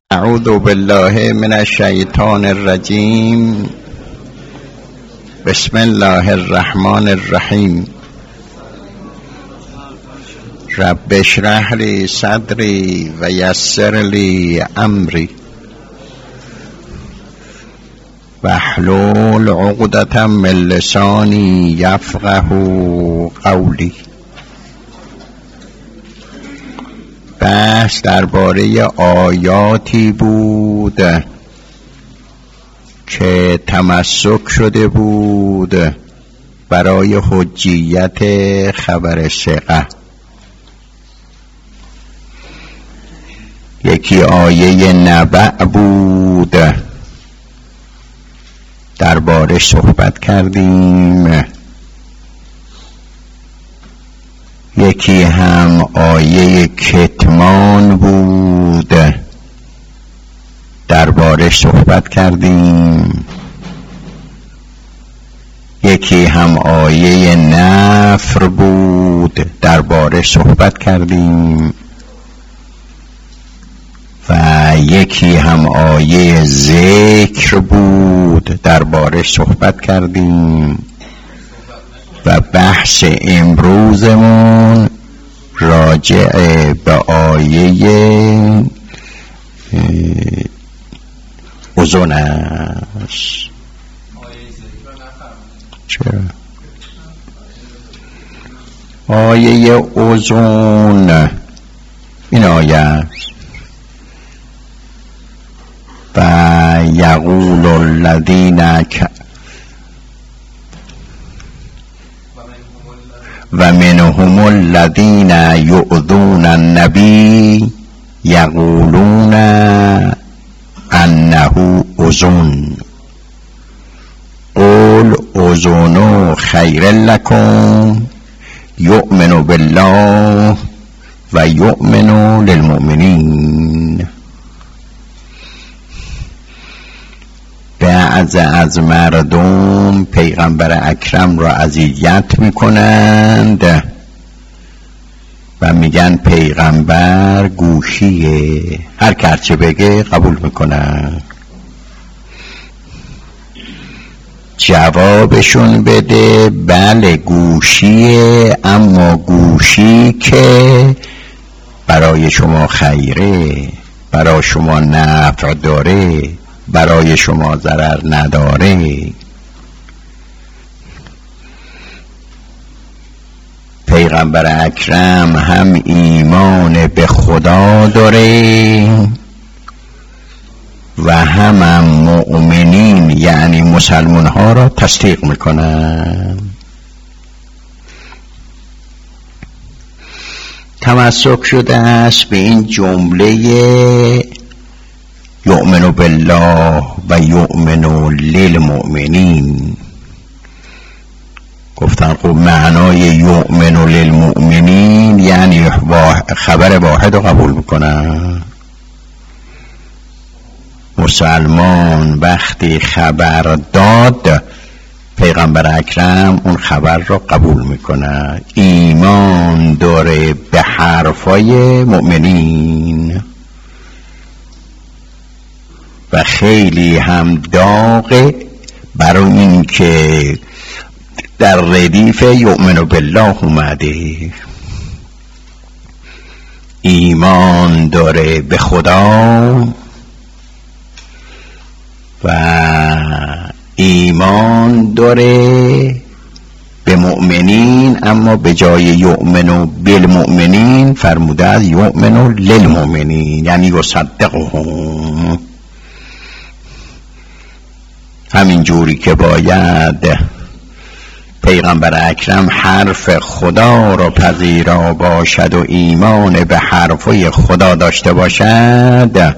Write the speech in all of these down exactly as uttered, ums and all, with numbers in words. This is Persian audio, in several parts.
اعوذ بالله من الشیطان الرجیم. بسم الله الرحمن الرحیم. رب اشرح لی صدری و یسر لی امری واحلل عقدة من لسانی یفقه قولی. بحث درباره آیاتی بود که تمسک شده بود برای حجیت خبر ثقه. یکی آیه نبأ بود، درباره صحبت کردیم. یکی هم آیه کتمان بود، درباره صحبت کردیم. یکی هم آیه نفر بود، درباره صحبت کردیم. و یکی هم آیه ذکر بود، درباره صحبت کردیم. و بحث امروزمون راجع به آیه اذن است. چرا؟ آیه اذن این آیه است. و یقول الذین و منهم الذین یؤذون النبی یقولون انه اذن قل اذن خیر لکم یؤمن بالله و یؤمن للمؤمنین. بعض از مردم پیغمبر اکرم را اذیت میکنند و میگن پیغمبر گوشیه، هر کرچه بگه قبول میکنن. جوابشون بده بله گوشیه، اما گوشی که برای شما خیره، برای شما نفع داره، برای شما ضرر نداره. پیغمبر اکرم هم ایمان به خدا داره و هم, هم مؤمنین یعنی مسلمان ها را تصدیق میکنن. تمسک شده است به این جمله یؤمن بالله و یؤمن للمؤمنین. گفتن خب معنای یؤمن للمؤمنین یعنی خبر واحد رو قبول میکنن. مسلمان وقتی خبر داد پیغمبر اکرم اون خبر رو قبول میکنه، ایمان داره به حرفای مؤمنین و خیلی هم داغه برای این که در ردیف یؤمن بالله اومده. ایمان داره به خدا و ایمان داره به مؤمنین، اما به جای یؤمن بالمؤمنین فرموده از یؤمن للمؤمنین یعنی یصدقهم. همین جوری که باید پیغمبر اکرم حرف خدا را پذیرا باشد و ایمان به حرفای خدا داشته باشد،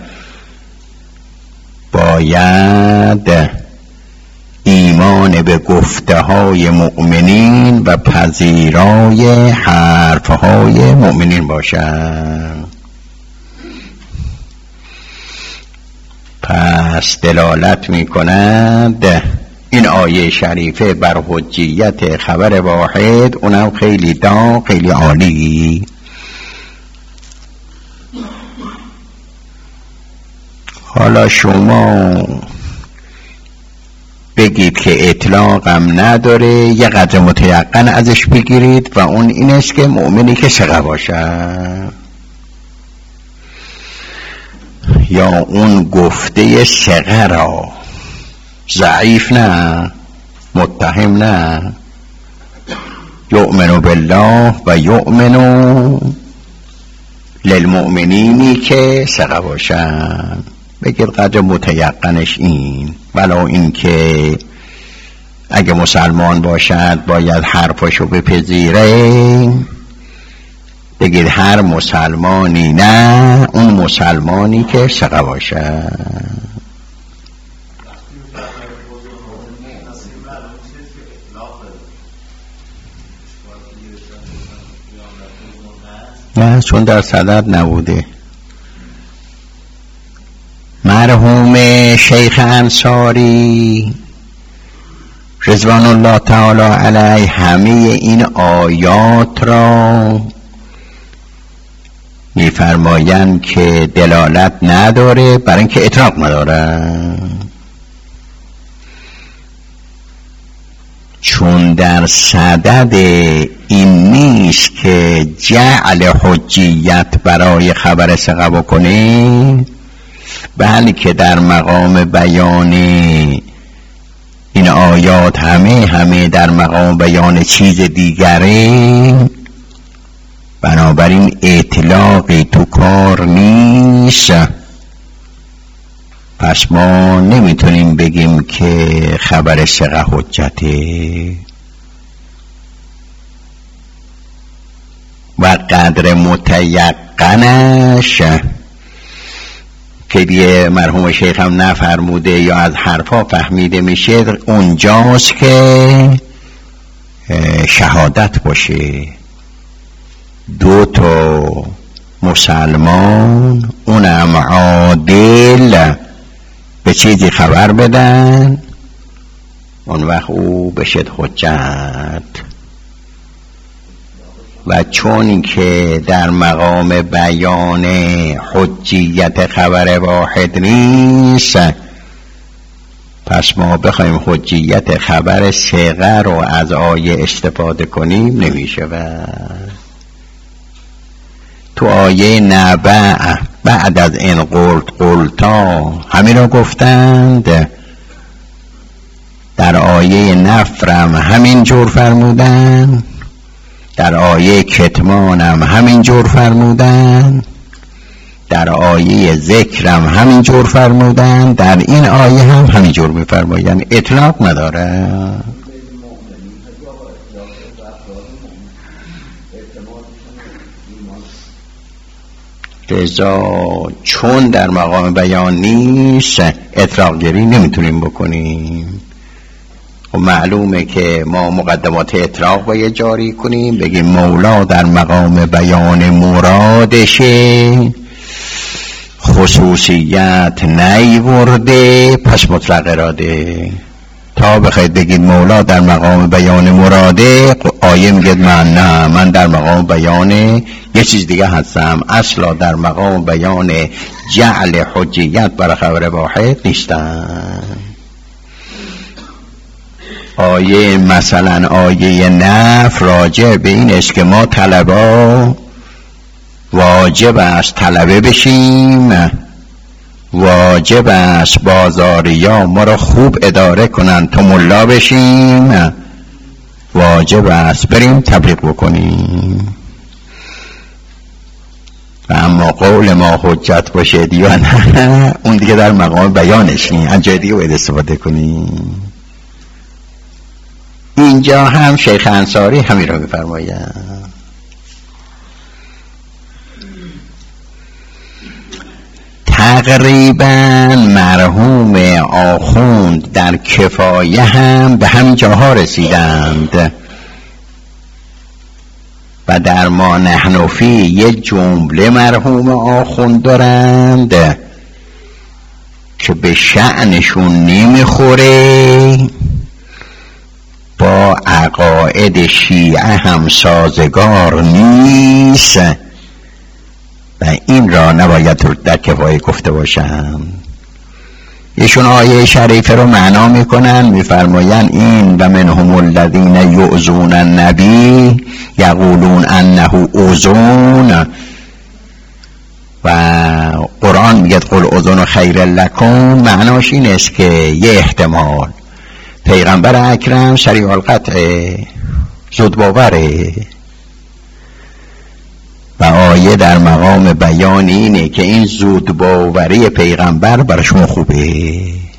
باید ایمان به گفته های مؤمنین و پذیرای حرف های مؤمنین باشد. پس دلالت می کند این آیه شریفه بر حجیت خبر واحد، اونم خیلی داغ، خیلی عالی. حالا شما بگید که اطلاقم نداره، یه قدر متیقن ازش بگیرید و اون این است که مؤمنی که ثقه باشد، یا اون گفته ثقه را ضعیف نه، متهم نه، یؤمن بالله و یؤمن للمؤمنینی که ثقه باشن. بگید قدر متیقنش این، ولو این که اگه مسلمان باشد باید حرفشو بپذیره. بگید هر مسلمانی نه، اون مسلمانی که ثقه باشد. نه، چون در صدد نبوده. مرحوم شیخ انصاری رضوان الله تعالی علیه همه این آیات را میفرمایند که دلالت نداره، برای اینکه اطلاق نداره، چون در صدد این نیست که جعل حجیت برای خبر ثقه بکنه، بلکه در مقام بیان این آیات همه همه در مقام بیان چیز دیگره. بنابراین اطلاقی تو کار نیست. پس ما نمیتونیم بگیم که خبر ثقه حجته. و قدر متیقنش که دیگه مرحوم شیخ هم نفرموده یا از حرفا فهمیده میشه، اونجاست که شهادت باشه دو تا مسلمان اونم عادل به چیزی خبر بدن، اون وقت او بشد حجت. و چون که در مقام بیان حجیت خبر واحد نیست، پس ما بخوایم حجیت خبر ثقه رو از آیه استفاده کنیم نمیشه. و تو آیه نبع بعد از این قلت قلتا همین رو گفتند، در آیه نفرم همین جور فرمودن، در آیه کتمانم همین جور فرمودن، در آیه ذکرم همین جور فرمودن، در این آیه هم همین جور میفرمایند، اطلاق نداره. لذا چون در مقام بیان نیست اطلاق گیری نمیتونیم بکنیم. و معلومه که ما مقدمات اطلاق باید جاری کنیم، بگیم مولا در مقام بیان مرادشه خصوصیت نیورده، پس مطلق اراده. تا بخواید بگید مولا در مقام بیان مراده، آیه میگه من نه، من در مقام بیان یه چیز دیگه هستم، اصلا در مقام بیان جعل حجیت برای خبر واحد نیستم. آیه مثلا آیه نفر راجع به این است که ما طلبا واجب است طلبه بشیم، واجب است بازاریا ما را خوب اداره کنن تا ملا بشیم، واجب است بریم تبلیغ بکنیم. و اما قول ما حجت باشه یا نه، اون دیگه در مقام بیانش نیم، از جای دیگه باید استفاده کنیم. اینجا هم شیخ انصاری همین را می‌فرماید. تقریبا مرحوم آخوند در کفایه هم به همین جاها رسیدند و در ما نحنفی یه جمله مرحوم آخوند دارند که به شأنشون نمیخوره، با عقاید شیعه هم سازگار نیست و این را نباید در کفایه گفته باشم. ایشون آیه شریفه رو معنا میکنن، میفرماین این و منهم الذین یؤذون النبی یقولون انه اوذون، و قرآن میگه قل اذن خیر لکم. معناش این است که یه احتمال پیغمبر اکرم سریع القطع زود باوره، و آیه در مقام بیان اینه که این زود باوری پیغمبر براشون خوبه.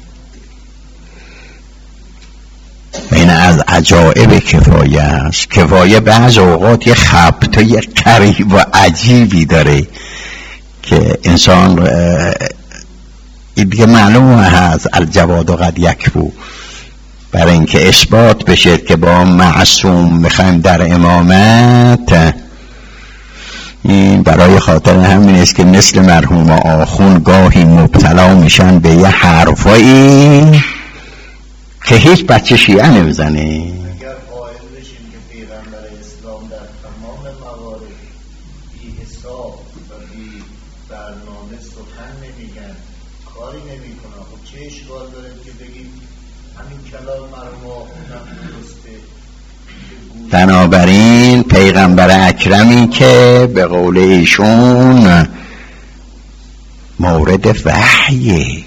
این از عجائب کفایه است. کفایه بعض اوقات یه خبطای غریب و عجیبی داره که انسان دیگه معلومه هست الجواد و قد یکفو، برای اینکه اثبات بشه که با معصوم میخوایم در امامت. این برای خاطر همین است که مثل مرحوم آخون گاهی مبتلا میشن به یه حرفایی که هیچ بچه شیعه نمیزنه. اگر قائل بشیم که پیغمبر اسلام در تمام موارد بی حساب و بی برنامه سخن نمیگن، کاری نمیکنن، خب چه اشکال داره که بگیم همین کلام مرحوم آخوندم درسته؟ بنابراین پیغمبر اکرمی که به قول ایشون مورد وحیه،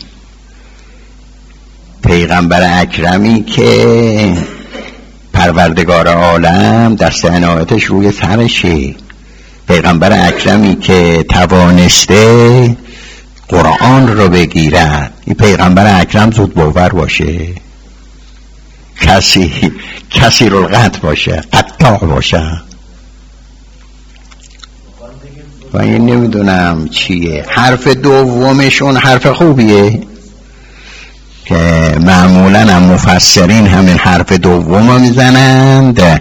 پیغمبر اکرمی که پروردگار عالم دست عنایتش روی سرشه، پیغمبر اکرمی که توانسته قرآن رو بگیرد، این پیغمبر اکرم زود باور باشه، کسی کسی رو قطع باشه، قطع باشه. و این نمیدونم چیه. حرف دومشون حرف خوبیه که معمولا هم مفسرین همین حرف دوم رو میزنند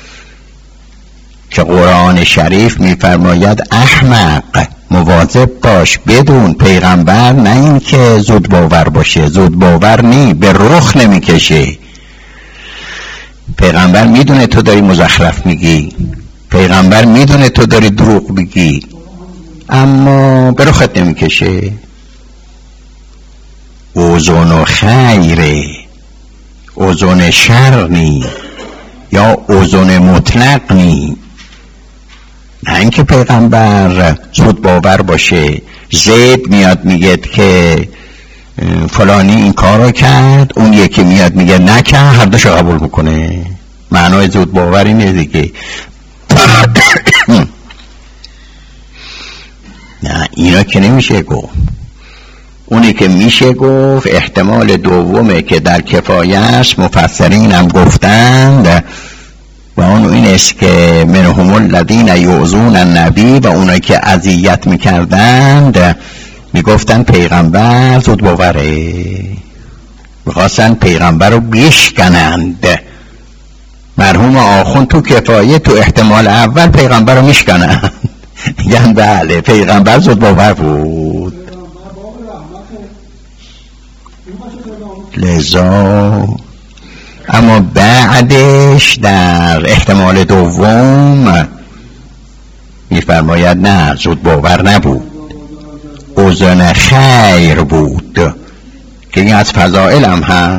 که قرآن شریف میفرماید احمق مواظب باش، بدون پیغمبر نه این که زود باور باشه، زود باور نی، به رخ نمیکشه. پیغمبر میدونه تو داری مزخرف میگی، پیغمبر میدونه تو داری دروغ میگی، اما به رخت نمیکشه. اوزون خیره، اوزون شر نی، یا اوزون مطلق نی. نه اینکه پیغمبر زود باور باشه، زید میاد میگه که فلانی این کار رو کرد، اون یکی میاد میگه نکرد، هر دوشو قبول میکنه. معنای زود باوری نه دیگه. نه اینا که نمیشه گفت. اونی که میشه گفت احتمال دومه که در کفایه است، مفسرین هم گفتند، و اون این است که منهم الذین یؤذون النبی، و اونایی که اذیت میکردند میگفتن پیغمبر زود باوره، میخواستن پیغمبر رو بیشکنند. مرحوم آخوند تو کفایه تو احتمال اول پیغمبر رو میشکنند، یعنی بله پیغمبر زود باور بود. لذا اما بعدش در احتمال دوم میفرماید نه زود باور نبود، اوزن خیر بود، که این از فضائل هم ها،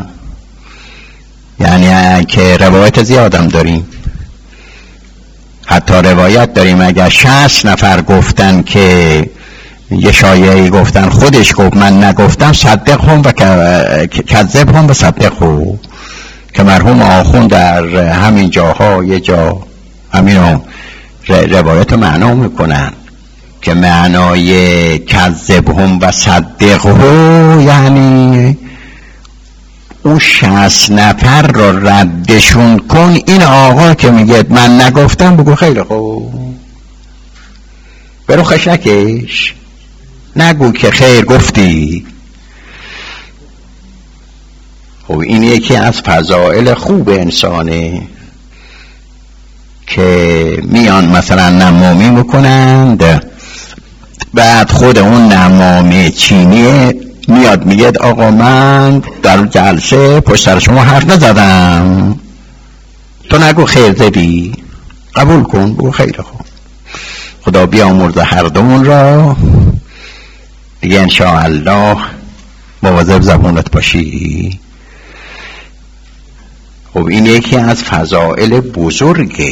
یعنی که روایت زیادم داریم، حتی روایت داریم اگر شصت نفر گفتن که یه شایعی گفتن خودش گفت من نگفتم، صدقهم و کذبهم و صدقهم، که مرحوم آخوند در همین جاها یه جا همین روایت معنا میکنن که معنای کذبهم و صدقهم یعنی اون شصت نفر رو ردشون کن. این آقا که میگه من نگفتم بگو خیلی خوب، برو خشکش، نگو که خیر گفتی. خب این یکی از فضائل خوب انسانه که میان مثلا نمامی میکنند، بعد خود اون نمامی چینی میاد میگه آقا من در جلسه پشت سر شما حرف نزدم، تو نگو خیر زدی، قبول کن بگو خیلی خوب، خدا بیامرزه هر دومون را دیگه انشاءالله مواظب زبونت باشی. خب این یکی از فضائل بزرگه.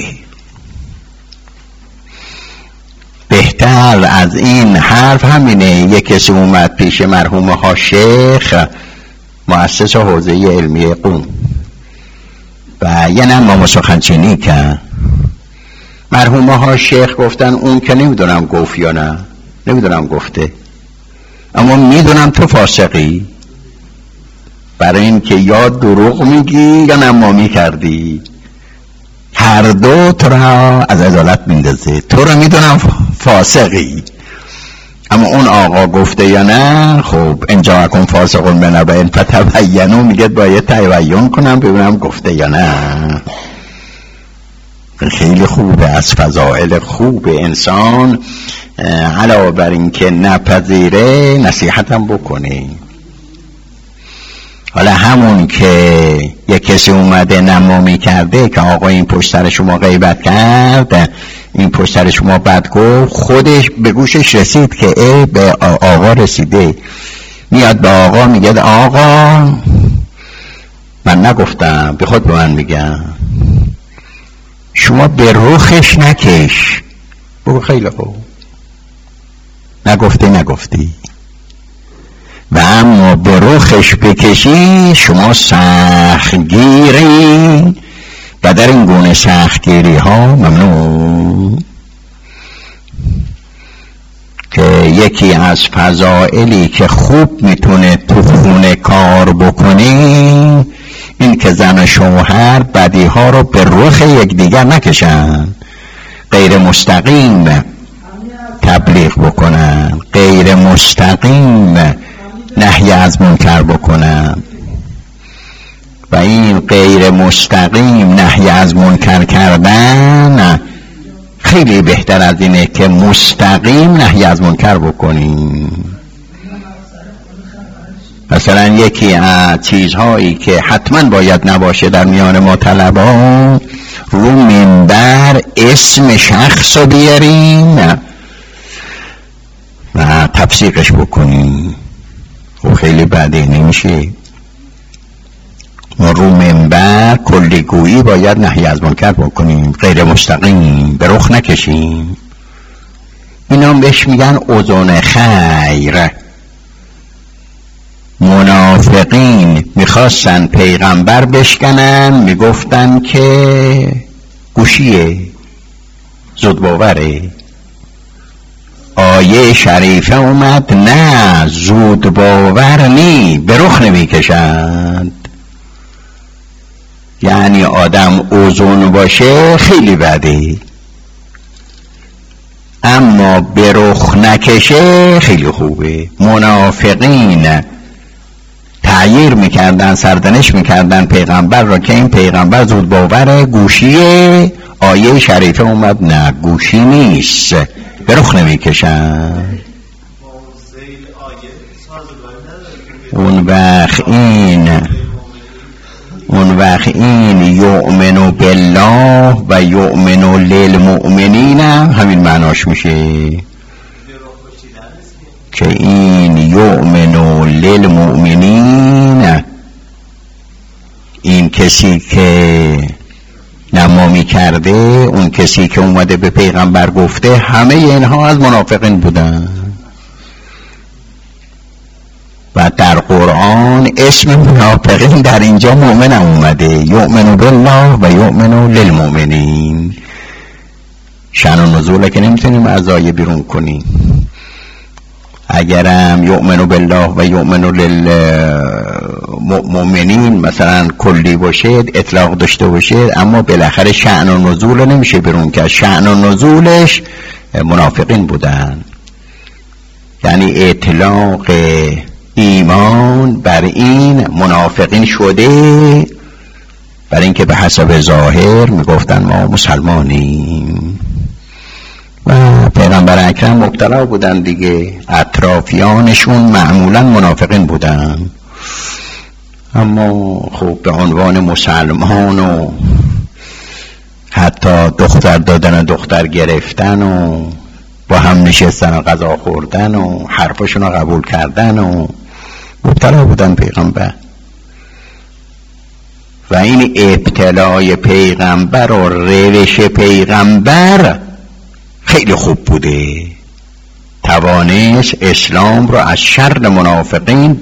بهتر از این حرف همینه. یک کسی اومد پیش مرحوم ها شیخ مؤسس حوزه علمی قم و یه نمام سخنچینی کرد. مرحوم ها شیخ گفتن اون که نمیدونم گفت یا نه، نمیدونم گفته، اما میدونم تو فاسقی، برای این که یا دروغ میگی یا نمامی کردی، هر دو تو را از عدالت میندازه. تو را میدونم فاسقی، اما اون آقا گفته یا نه. خب اینجا اکن فاسقون بنبین فتبینو، میگه باید تبیین کنم ببینم گفته یا نه. خیلی خوبه، از فضائل خوب انسان علاوه بر این که نپذیره نصیحتم بکنه. حالا همون که یک کسی اومده نمامی کرده که آقا این پشت سر شما غیبت کرد، این پشت سر شما بد گفت، خودش به گوشش رسید که ای به آقا رسیده، میاد به آقا میگه آقا من نگفتم، به خود به من میگم شما به رخش نکش. بگو خیلی خوب، نگفتی نگفتی، و اما به رخش بکشی شما سختگیری و در این گونه سختگیری ها ممنوع. که یکی از فضائلی که خوب میتونه تو خونه کار بکنی این که زن و شوهر بدی ها رو به رخ یکدیگر نکشن، غیر مستقیم تبلیغ بکنن، غیر مستقیم نهی از منکر بکنن. و این غیر مستقیم نهی از منکر کردن خیلی بهتر از اینه که مستقیم نهی از منکر بکنیم. مثلا یکی از چیزهایی که حتما باید نباشه در میان ما طلبا، رو منبر اسم شخص رو بیاریم و تفسیقش بکنیم. خب خیلی بده نمیشه. ما رو منبر کلیگویی باید نهی از منکر بکنیم، غیر مستقیم به رخ نکشیم. اینا بهش میگن اذن خیر. منافقین میخواستن پیغمبر بشکنن، میگفتن که گوشیه، زود باوره. آیه شریفه اومد نه زود باور نی، به رخ نمیکشند. یعنی آدم اوزون باشه خیلی بده، اما به رخ نکشه خیلی خوبه. منافقین تعییر میکردن، سردنش میکردن پیغمبر را که این پیغمبر زود باوره، گوشیه. آیه شریفه اومد نه گوشی نیست، به رخ نمیکشن. اون وقت این اون وقت این یؤمن بالله و یؤمن للمؤمنین همین معناش میشه که این یؤمن للمؤمنین، این کسی که نمامی کرده، اون کسی که اومده به پیغمبر گفته، همه اینها از منافقین بودن. و در قرآن اسم منافقین در اینجا مؤمن هم اومده، یؤمن بالله و یؤمن للمؤمنین. شأن و نزوله که نمیتونیم از آیه بیرون کنیم. اگرم یؤمن بالله و یؤمن للمؤمنین مثلا کلی باشه، اطلاق داشته باشه، اما بالاخره شأن و نزول نمیشه بیرون کرد. شأن و نزولش منافقین بودن. یعنی اطلاق ایمان بر این منافقین شده، بر اینکه به حسب ظاهر میگفتن ما مسلمانیم. و پیغمبر اکرم مبتلا بودن دیگه، اطرافیانشون معمولا منافقین بودن، اما خب به عنوان مسلمان و حتی دختر دادن و دختر گرفتن و با هم نشستن و غذا خوردن و حرفشون رو قبول کردن و مبتلا بودن پیغمبر و این ابتلای پیغمبر و روش پیغمبر خیلی خوب بوده، توانست اسلام رو از شر منافقین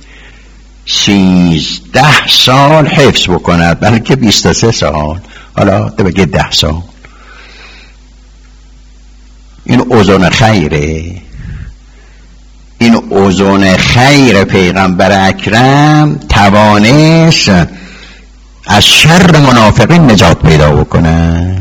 سیزده سال حفظ بکند، بلکه بیست و سه سال، حالا ده بگه ده سال. این اوزان خیره، این اوزان خیر پیغمبر اکرم توانست از شر منافقین نجات پیدا بکنه.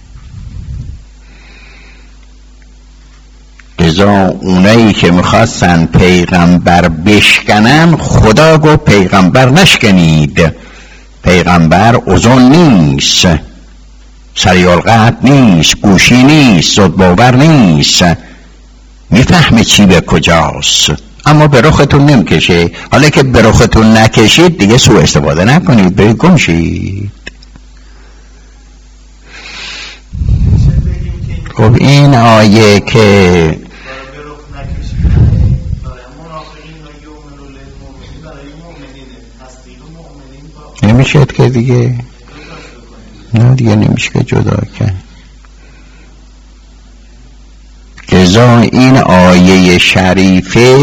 لذا اونایی که میخواستن پیغمبر بشکنن، خدا گفت پیغمبر نشکنید، پیغمبر اوزان نیست، سریع القطع نیست، گوشی نیست، زود باور نیست، میفهمه چی به کجاست، اما به رختون نمیکشه. حالا که به رختون نکشید دیگه سوء استفاده نکنید، برید گم شید. خب این آیه که نمیشه که دیگه نه دیگه نمیشه که جدا کرد. لذا این آیه شریفه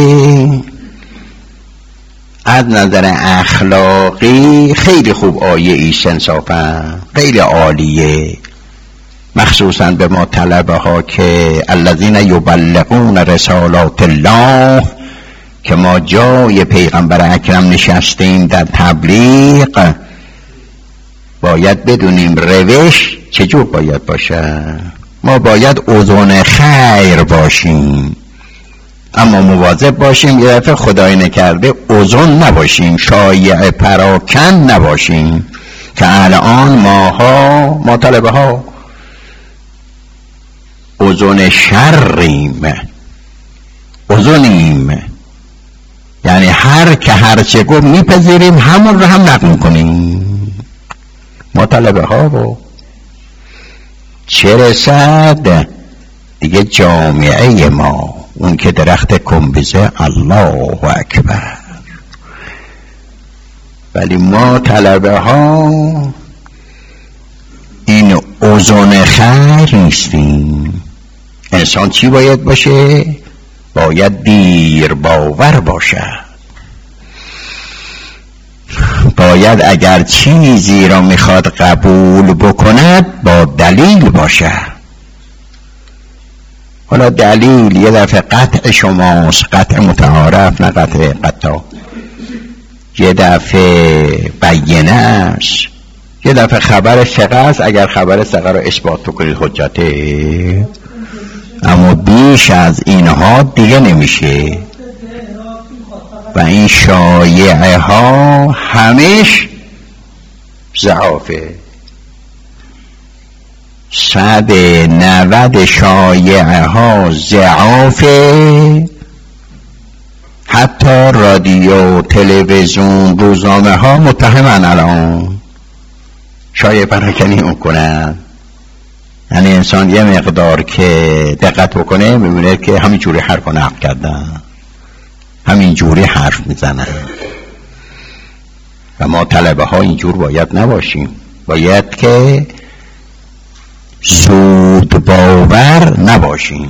از نظر اخلاقی خیلی خوب آیه ایست، انصافا خیلی عالیه، مخصوصا به ما طلبه ها که الذین یبلغون رسالات الله، که ما جای پیغمبر اکرم نشستیم در تبلیغ، باید بدونیم روش چجور باید باشه. ما باید اوزان خیر باشیم، اما مواظب باشیم یه دفعه خدای نکرده اوزان نباشیم، شایع پراکن نباشیم، که الان ماها ما طلبه ها اوزان شریم، اوزانیم، یعنی هر که هر چه گفت میپذیریم، همون رو هم نقل کنیم. ما طلبه ها رو چه رسد دیگه جامعه ما، اون که درخت کنبیزه الله اکبر، ولی ما طلبه ها این اوزان خیر نیستیم. انسان چی باید باشه؟ باید دیر باور باشه، باید اگر چیزی را میخواد قبول بکند با دلیل باشه. حالا دلیل یه دفعه قطع شماست، قطع متعارف، نه قطع قطع، یه دفعه بینه است، یه دفعه خبر ثقه است، اگر خبر ثقه را اثبات بکنید حجته، اما بیش از اینها دیگه نمیشه. و این شایعه ها همش ضعافه، صد نود شایعه ها ضعافه. حتی رادیو، تلویزیون، روزنامه ها متهمن الان شایعه پراکنی میکنن. یعنی انسان یه مقدار که دقت بکنه میبینه که همین جوری حرف رو نقل کردن، همین جوری حرف میزنن. و ما طلبه ها اینجور باید نباشیم، باید که زود باور نباشیم،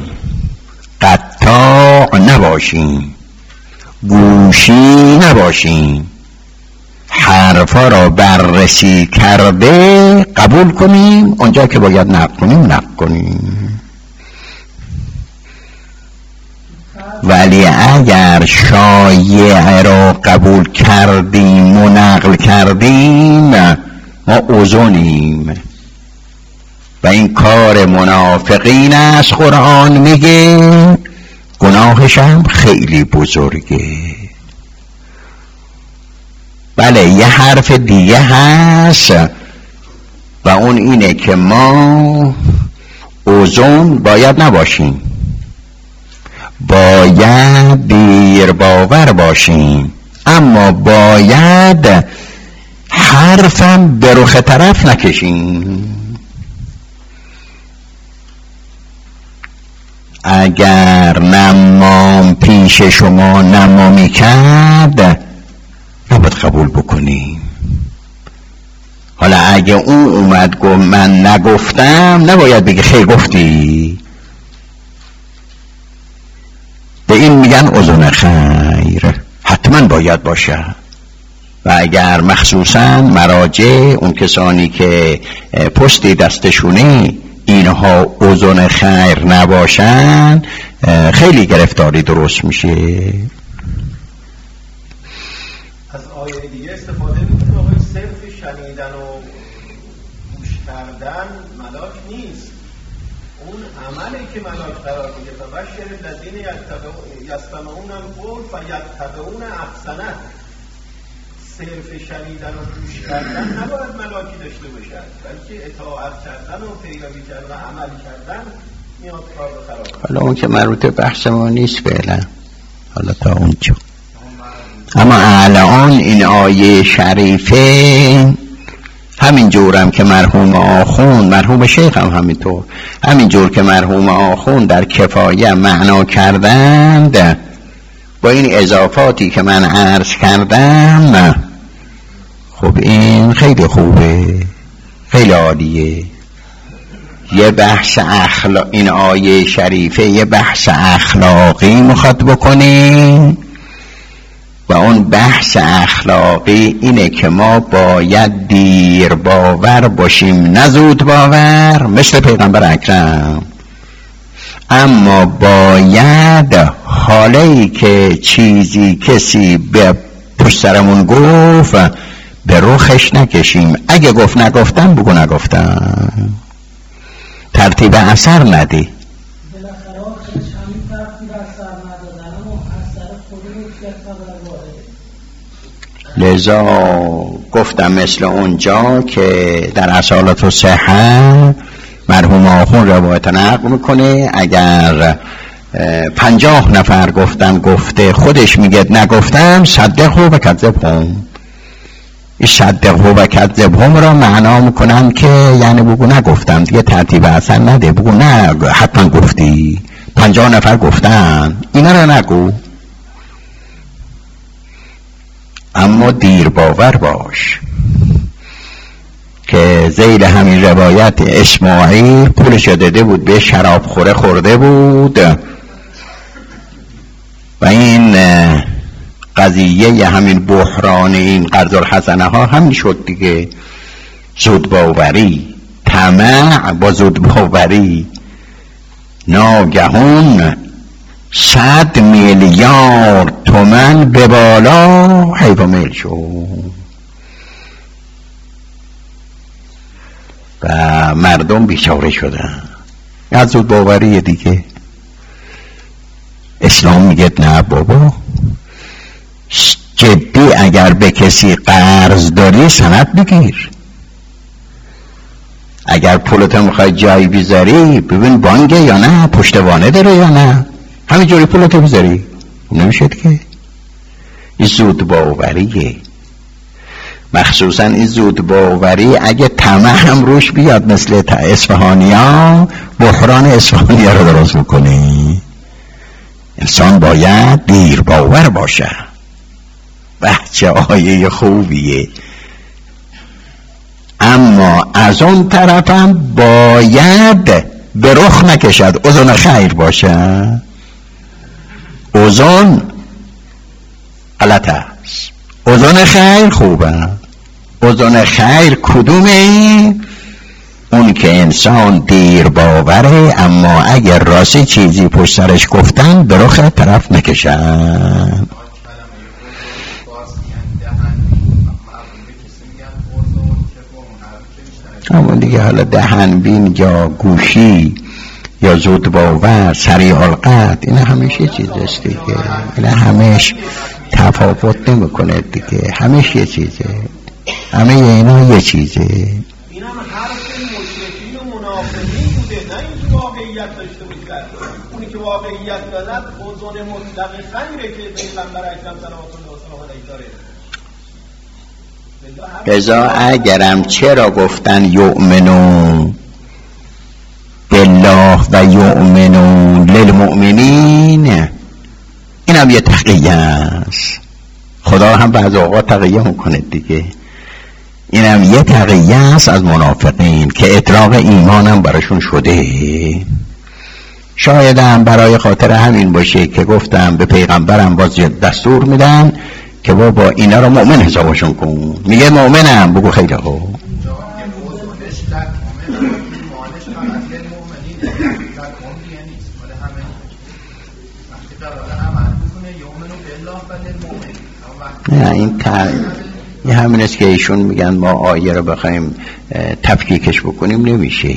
قطاع نباشیم، گوشی نباشیم، حرفا را بررسی کرده قبول کنیم، اونجا که باید نقل کنیم نقل کنیم. ولی اگر شایعه را قبول کردیم و نقل کردیم، ما اوزانیم و این کار منافقین است. قرآن میگه گناهش هم خیلی بزرگه. بله یه حرف دیگه هست و اون اینه که ما اوزان باید نباشیم، باید دیر باور باشیم، اما باید حرفم به رخ طرف نکشیم. اگر نمام پیش شما نمامی کرد نباید قبول بکنیم. حالا اگه اون اومد گفت من نگفتم، نباید بگی خیر گفتی. به این میگن اذن خیر، حتما باید باشه. و اگر مخصوصا مراجع اون کسانی که پستی دستشونه اینها اذن خیر نباشن، خیلی گرفتاری درست میشه. از آیه دیگه استفاده میکنه آقای صرف شنیدن و گوش کردن ملاک نیست، اون عملی که ملاک قرار میگه. فبشر الذین یستمعون القول فیتبعون احسنه. صرف شنیدن و گوش کردن نباید ملاکی داشته باشد، بلکه اطاعت کردن و پیروی کردن و عمل کردن میاد کار رو خراب کنه. حالا اون که مربوط بحث ما نیست فعلا، حالا تا اونجا. اما الان این آیه شریفه همین جورم که مرحوم آخوند، مرحوم شیخ هم همینطور، همین جور که مرحوم آخوند در کفایه معنا کردند، با این اضافاتی که من عرض کردم، خب این خیلی خوبه، خیلی عالیه. یه بحث اخلاق، این آیه شریفه یه بحث اخلاقی میخواد بکنیم و اون بحث اخلاقی اینه که ما باید دیر باور باشیم نه زود باور، مثل پیغمبر اکرم. اما باید حالی که چیزی کسی به پشت سرمون گفت به رخش نکشیم. اگه گفت نگفتم بگو نگفتم، ترتیب اثر ندی. لذا گفتم مثل اونجا که در اصالت و صحه مرحوم آخون روایت نقل میکنه، اگر پنجاه نفر گفتن گفته، خودش میگه نگفتم، صدقه و کذبهم. این صدقه و کذبهم را معنا میکنن که یعنی بگو نگفتم، دیگه ترتیب اثر نده، بگو نه حتما گفتی، پنجاه نفر گفتن، اینا را نگو. اما دیر باور باش که ذیل همین روایت اسماعیل پولش داده بود به شراب خوره خورده بود و این قضیه همین بحران این قرض الحسنه ها همین شد دیگه. زود باوری، طمع با زود باوری، ناگهان صد میلیارد تومن به بالا حیف و میل شد و مردم بیچاره شدن. از زود باوری دیگه. اسلام میگه نه بابا، جدی اگر به کسی قرض داری سند بگیر، اگر پولت میخوای جایی بیزاری ببین بانگه یا نه، پشتوانه داره یا نه، همینجوری پولت بیزاری نمیشد که. این زود باوریه، مخصوصا این زود باوری اگه طمع هم روش بیاد مثل اصفهانی ها، بحران اصفهانی ها رو درست میکنی. انسان باید دیر باور باشه. بچه آیه خوبیه. اما از اون طرفم باید به رخ نکشد، اذن خیر باشه. اذن غلط است، اذن خیر خوبه. اذن خیر کدومه؟ اون که انسان دیر باوره، اما اگر راستی چیزی پشت سرش گفتن به رخ طرف نکشن. اما دیگه حالا دهن بین یا گوشی یا زود باور، سریع القط، این همیشه چیزست دیگه. این همیشه تفاوت نمیکنه دیگه، همیشه یه چیزه، همه اینا یه چیزه. این هم حرف مشرکین و منافقین بوده، نه اینکه واقعیت داشته باشد. اونی که واقعیت دارد اوزان مطلق خیره که پیغمبر اکرم صلوات الله و سلامه علیه داره. لذا اگرم چرا گفتن یؤمنون به بالله و یؤمنون للمؤمنین، این هم یه تقیه است. خدا هم بعض اوقات تقیه میکنه دیگه. این هم یه تقیه است از منافقین که اطلاق ایمان هم براشون شده. شاید هم برای خاطر همین باشه که گفتم به پیغمبرم باز دستور میدن که با با اینا رو مؤمن حسابشون کن. میگه مؤمنم، بگو خیلی خوب. نه این تا این همین است که ایشون میگن ما آیه رو بخوایم تفکیکش بکنیم نمیشه.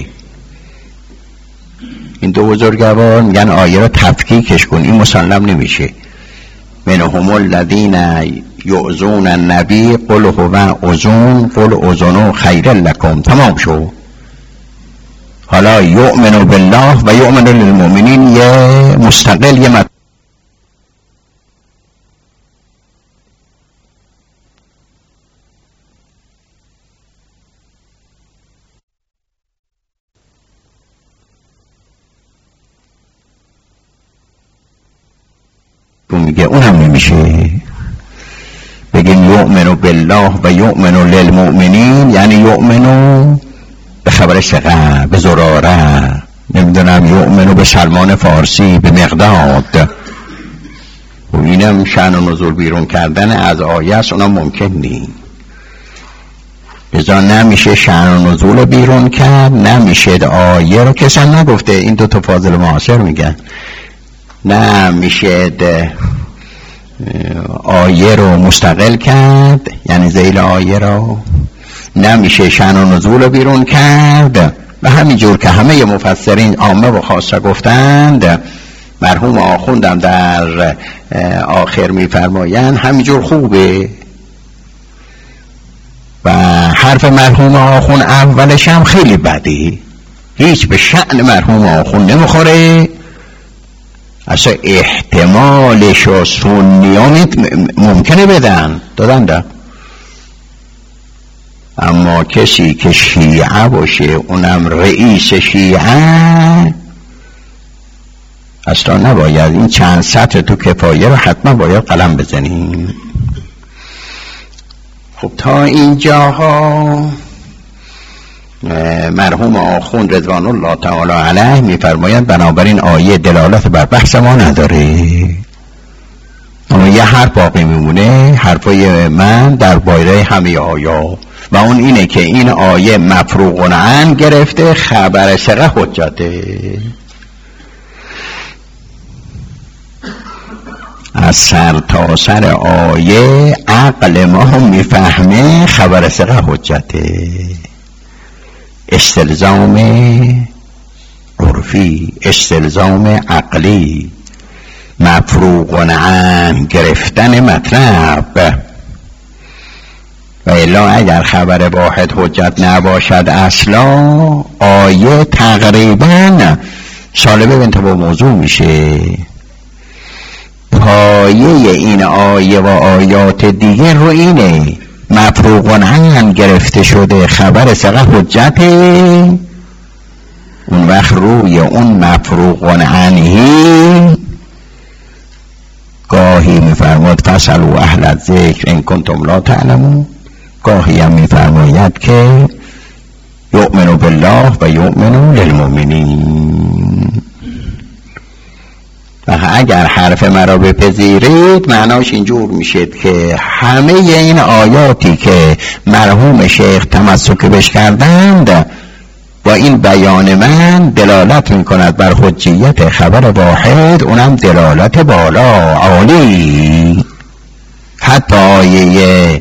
این دو بزرگوار میگن آیه رو تفکیکش کن، این مسلم نمیشه. منهم الذین یؤذون النبی قل هو اذن قل اذن خیر لکم، تمام شو. حالا یؤمن بالله و یؤمن للمؤمنین یه مستقل یه مطلب میگه اونم نمیشه. بگیم یؤمن بالله و یؤمن للمؤمنین یعنی یؤمن به خبر ثقه، به زراره، نمیدونم یؤمن به سلمان فارسی، به مقداد. و اینم شأن و نزول بیرون کردن از آیه است، اونم ممکن نیست. بذار نمیشه شأن و نزول بیرون کرد، نمیشه آیه رو کسی نگفته. این دو تا فاضل معاصر میگن نه میشه آیه رو مستقل کرد، یعنی ذیل آیه رو نمیشه شأن و نزول بیرون کرد. و همینجور که همه مفسرین عامه و خاصه گفتند، مرحوم آخوندم در آخر میفرمایند همینجور خوبه. و حرف مرحوم آخوند اولش هم خیلی بده، هیچ به شأن مرحوم آخوند نمیخوره. اصلا احتمالش و سنیانت ممکنه بدن دادن ده. اما کسی که شیعه باشه، اونم رئیس شیعه، اصلا نباید این چند سطر تو کفایه رو حتما باید قلم بزنیم. خب تا اینجاها مرحوم آخوند رضوان الله تعالی علیه میفرمایند بنابراین آیه دلالت بر بحث ما نداره. اما یه حرف باقی میمونه، حرفای من در باره همه آیا، و اون اینه که این آیه مفروغ عن گرفته، خبر ثقه حجته. از سر تا سر آیه عقل ما هم میفهمه خبر ثقه حجته. استلزام عرفی، استلزام عقلی، مفروغ عن گرفتن مطلب. و الا اگر خبر واحد حجت نباشد اصلا، آیه تقریبا سالبه به انتباه موضوع میشه. پایه این آیه و آیات دیگه رو اینه، مفروغ عن گرفته شده، خبر ثقه حجته. اون وقت روی اون مفروغ عنهی گاهی میفرماد فاسألوا اهل الذکر ان کنتم لا تعلمون، گاهی هم میفرماید که یؤمن بالله و یؤمن للمؤمنین. و اگر حرف مرا بپذیرید معناش اینجور میشه که همه این آیاتی که مرحوم شیخ تمسک بش کردند با این بیان من دلالت میکند بر حجیت خبر واحد، اونم دلالت بالا عالی. حتی آیه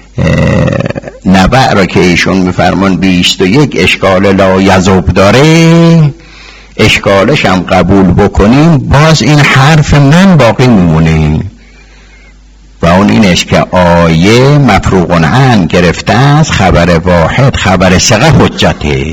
نبع را که ایشون میفرمان بیست و یک اشکال لا یذوب داره، اشکالش هم قبول بکنیم، باز این حرف من باقی میمونه. و اون اینش که آیه مفروغ عن گرفته است، خبر واحد، خبر ثقه حجته.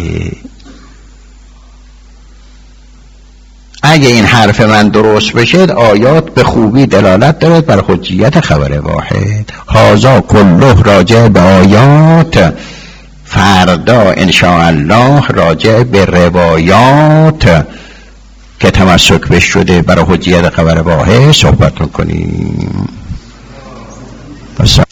اگه این حرف من درست بشه، آیات به خوبی دلالت دارد بر حجیت خبر واحد. هذا کله راجع به آیات فردا انشاءالله راجع به روایات که تمسک بش شده برای حجیت خبر واحد صحبت کنیم.